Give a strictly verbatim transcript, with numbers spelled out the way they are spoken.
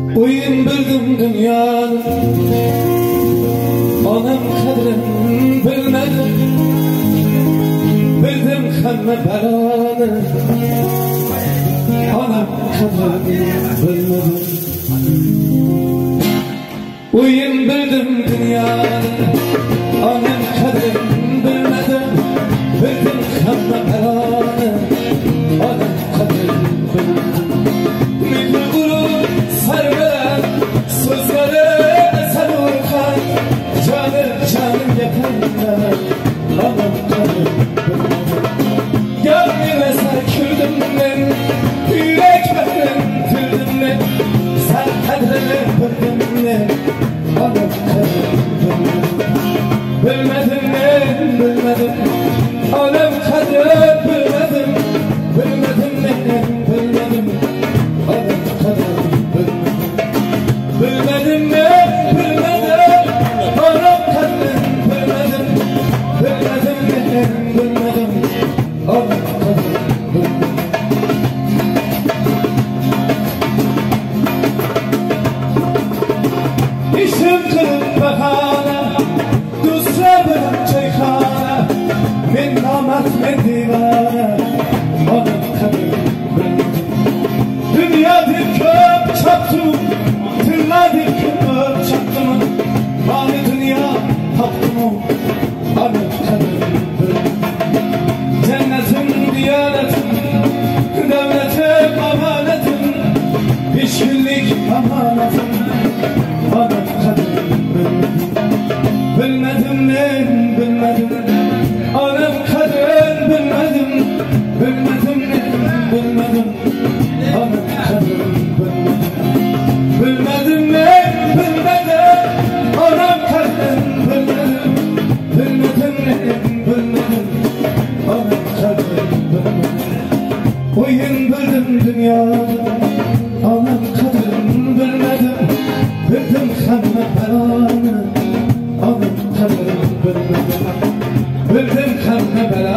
Oyun bildim dünyanın, anam kadrin bilmedim. Bildim hamma belanı, anam kadrin bilmedim. Oyun bildim dünyanın, anam kadrin bilmedim. Bildim hamma belanı, anam kadrin bilmedim. Milli gurur sarveren sözleri eser urkan, canım canım yakanlar, anam kadrin bilmedim. Gönlüme sarkıldım ben, yürek bahrettirdim ben. Sen kadrini bildim ben, anam kadrin bilmedim. Bilmedim ben, bilmedim, anam kadrin bilmedim. Bilmedim ben, bilmedim, anam kadrin bilmedim. Bilmedim ben, bilmedim, anam kadrin bilmedim. Bilmedim ben, bilmedim, anam kadrin bilmedim. İşim kırık bahane, düzler benim çaykhane. Men namert, men divane, anam kadrin bilmedim. Dünyada köp çaptım, tırlarda köp çaptım. Bani dünya taptım, anam kadrin bilmedim. Cennetim, diyanetim, devletim, amanetim. Beş günlük amanetim, anam kadrin bilmedim. Bilmedim ben, bilmedim, anam kadrin bilmedim. Bilmedim ben, bilmedim, anam kadrin bilmedim. Bilmedim ben, bilmedim, anam kadrin bilmedim. Bilmedim ben, bilmedim, anam kadrin bilmedim. Oyun bildim dünyada, anam kadrin bilmedim. Bildim hamma belanı, anam kadrin bilmedim. Bildim hamma belanı.